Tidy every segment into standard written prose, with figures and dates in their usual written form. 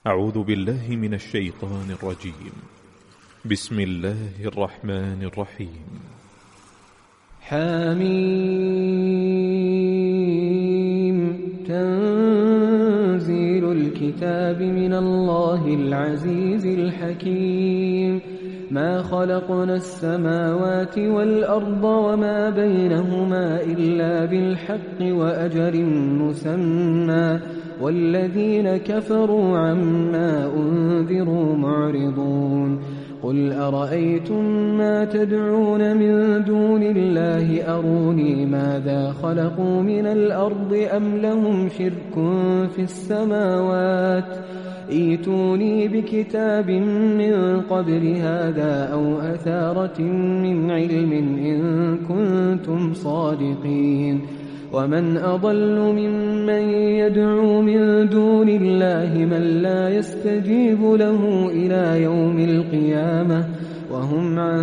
أعوذ بالله من الشيطان الرجيم. بسم الله الرحمن الرحيم. حميم. تنزيل الكتاب من الله العزيز الحكيم. ما خلقنا السماوات والأرض وما بينهما إلا بالحق وأجل مسمى، والذين كفروا عما أنذروا معرضون. قل أرأيتم ما تدعون من دون الله أروني ماذا خلقوا من الأرض أم لهم شرك في السماوات، ائتوني بكتاب من قبل هذا أو أثارة من علم إن كنتم صادقين. ومن أضل ممن يدعو من دون الله من لا يستجيب له إلى يوم القيامة وهم عن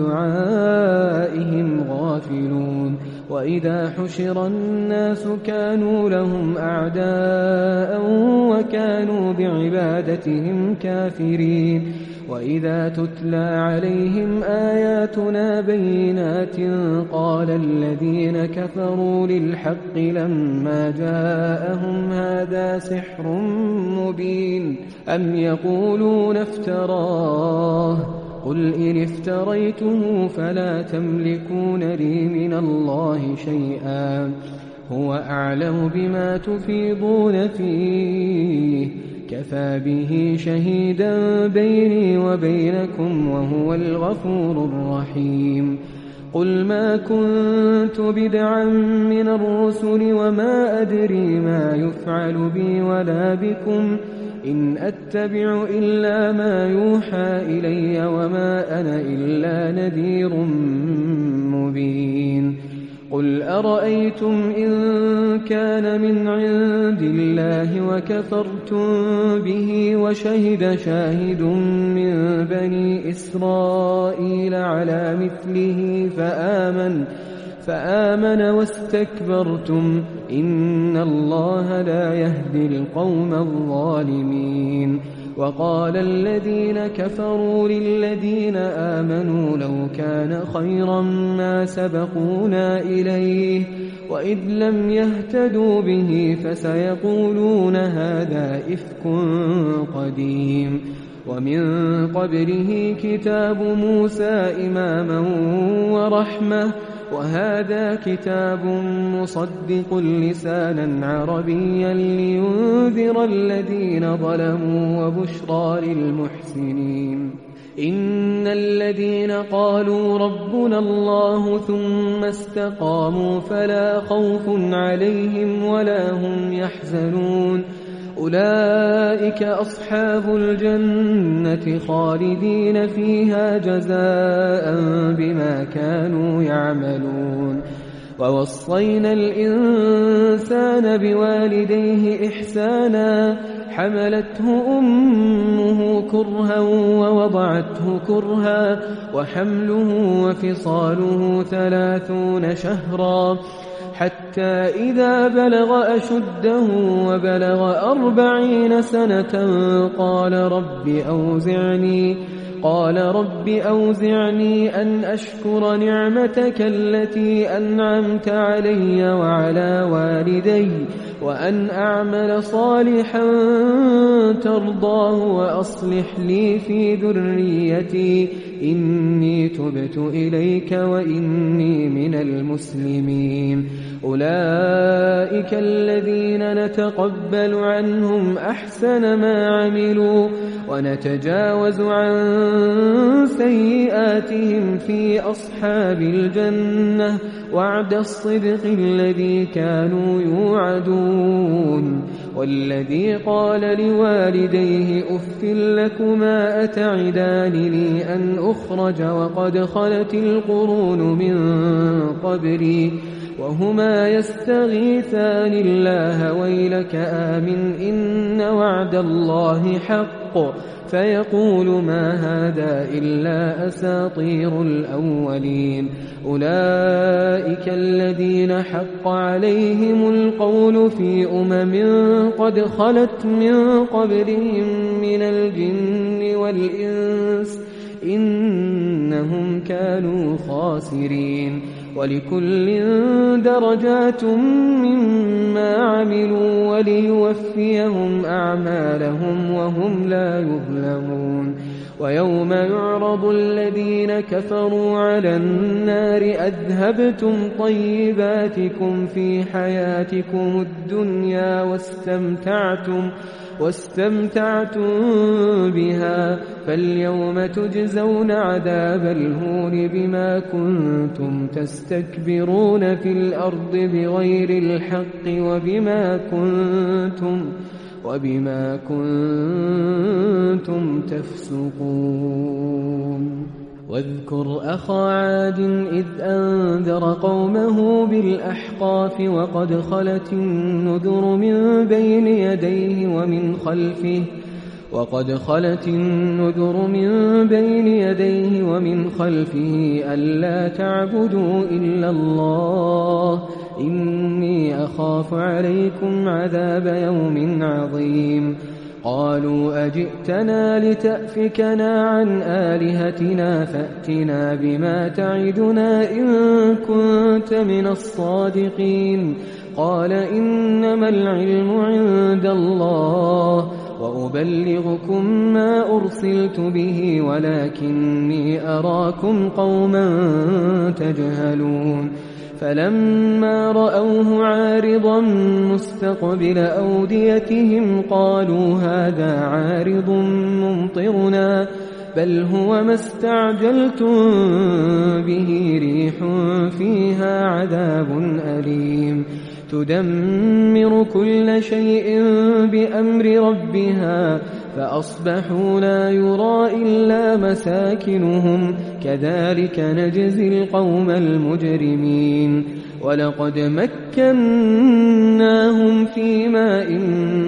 دعائهم غافلون. وإذا حشر الناس كانوا لهم أعداء وكانوا بعبادتهم كافرين. وإذا تتلى عليهم آياتنا بينات قال الذين كفروا للحق لما جاءهم هذا سحر مبين أم يقولون افتراه قل إن افتريته فلا تملكون لي من الله شيئا هو أعلم بما تفيضون فيه كفى به شهيدا بيني وبينكم وهو الغفور الرحيم. قل ما كنت بدعا من الرسل وما أدري ما يفعل بي ولا بكم إن أتبع إلا ما يوحى إلي وما أنا إلا نذير مبين. قل أرأيتم إن كان من عند الله وكفرتم به وشهد شاهد من بني إسرائيل على مثله فآمن واستكبرتم إن الله لا يهدي القوم الظالمين. وقال الذين كفروا للذين آمنوا لو كان خيرا ما سبقونا إليه وإذ لم يهتدوا به فسيقولون هذا إفك قديم. ومن قبله كتاب موسى إماما ورحمة وهذا كتاب مصدق لسانا عربيا لينذر الذين ظلموا وبشرى للمحسنين. إن الذين قالوا ربنا الله ثم استقاموا فلا خوف عليهم ولا هم يحزنون أولئك أصحاب الجنة خالدين فيها جزاء بما كانوا يعملون. ووصينا الإنسان بوالديه إحسانا حملته أمه كرها ووضعته كرها وحمله وفصاله 30 شهرا حتى إذا بلغ أشده وبلغ 40 سنة قال رب أوزعني أن أشكر نعمتك التي أنعمت علي وعلى والدي وأن أعمل صالحا ترضاه وأصلح لي في ذريتي إني تبت إليك وإني من المسلمين. أولئك الذين نتقبل عنهم أحسن ما عملوا ونتجاوز عن سيئاتهم في أصحاب الجنة وعد الصدق الذي كانوا يوعدون. والذي قال لوالديه أف لكما أتعدانني أن أخرج وقد خلت القرون من قبلي وهما يستغيثان الله ويلك آمن إن وعد الله حق فيقول ما هذا إلا أساطير الأولين أولئك الذين حق عليهم القول في قد خلت من قبلهم من الجن والإنس إنهم كانوا خاسرين ولكل درجات مما عملوا وليوفيهم أعمالهم وهم لا يظلمون ويوم يعرض الذين كفروا على النار أذهبتم طيباتكم في حياتكم الدنيا واستمتعتم بها فاليوم تجزون عذاب الهون بما كنتم تستكبرون في الأرض بغير الحق وبما كنتم تفسقون واذكر أخا عاد إذ أنذر قومه بالأحقاف وقد خلت النذر من بين يديه ومن خلفه ألا تعبدوا إلا الله إني أخاف عليكم عذاب يوم عظيم قالوا أجئتنا لتأفكنا عن آلهتنا فأتنا بما تعدنا إن كنت من الصادقين قال إنما العلم عند الله وأبلغكم ما أرسلت به ولكني أراكم قوما تجهلون فلما رأوه عارضا مستقبل أوديتهم قالوا هذا عارض ممطرنا بل هو ما استعجلتم به ريح فيها عذاب أليم تدمر كل شيء بأمر ربها فأصبحوا لا يرى إلا مساكنهم كذلك نجزي القوم المجرمين ولقد مكناهم في ماء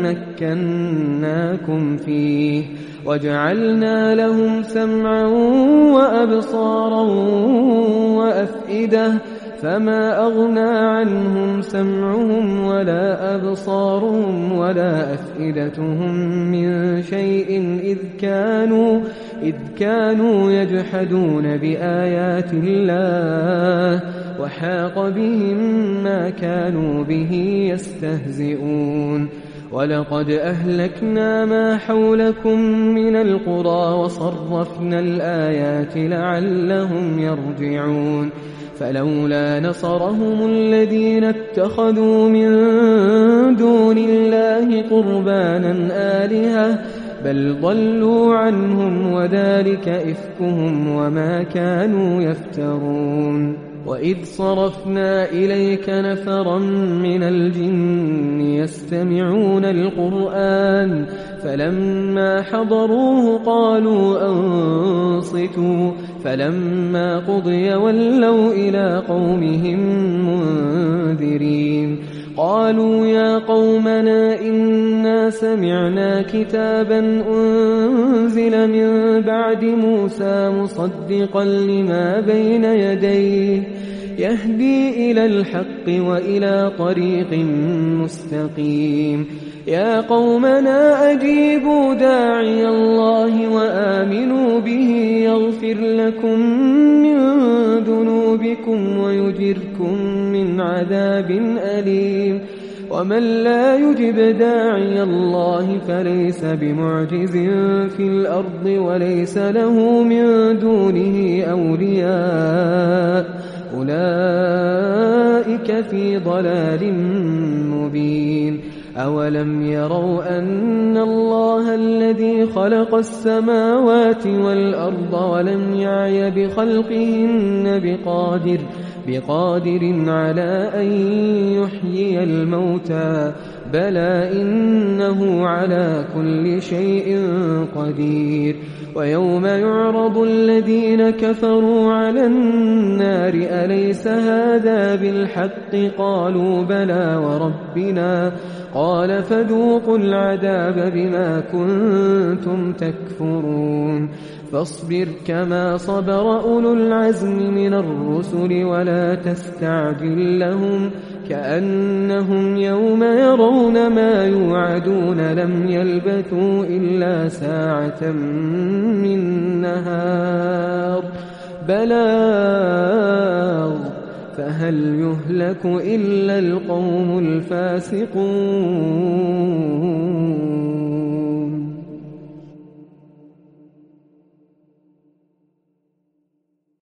مكناكم فيه وجعلنا لهم سمعا وأبصارا وأفئدة فما أغنى عنهم سمعهم ولا أبصارهم ولا أفئدتهم من شيء إذ كانوا يجحدون بآيات الله وحاق بهم ما كانوا به يستهزئون ولقد أهلكنا ما حولكم من القرى وصرفنا الآيات لعلهم يرجعون فلولا نصرهم الذين اتخذوا من دون الله قربانا آلهة بل ضلوا عنهم وذلك إفكهم وما كانوا يفترون وإذ صرفنا إليك نفرا من الجن يستمعون القرآن فلما حضروه قالوا أنصتوا فلما قضي ولوا إلى قومهم منذرين قالوا يا قومنا إنا سمعنا كتابا أنزل من بعد موسى مصدقا لما بين يديه يهدي إلى الحق وإلى طريق مستقيم يا قومنا أجيبوا داعي الله وآمنوا به يغفر لكم من ذنوبكم ويجركم من عذاب أليم ومن لا يجب داعي الله فليس بمعجز في الأرض وليس له من دونه أولياء أولئك في ضلال مبين أولم يروا أن الله الذي خلق السماوات والأرض ولم يعي بخلقهن بقادر على أن يحيي الموتى بلى إنه على كل شيء قدير ويوم يعرض الذين كفروا على النار أليس هذا بالحق قالوا بلى وربنا قال فذوقوا العذاب بما كنتم تكفرون فاصبر كما صبر أولو العزم من الرسل ولا تستعجل لهم كأنهم يوم يرون ما يوعدون لم يلبثوا إلا ساعة من نهار بلاغ فهل يهلك إلا القوم الفاسقون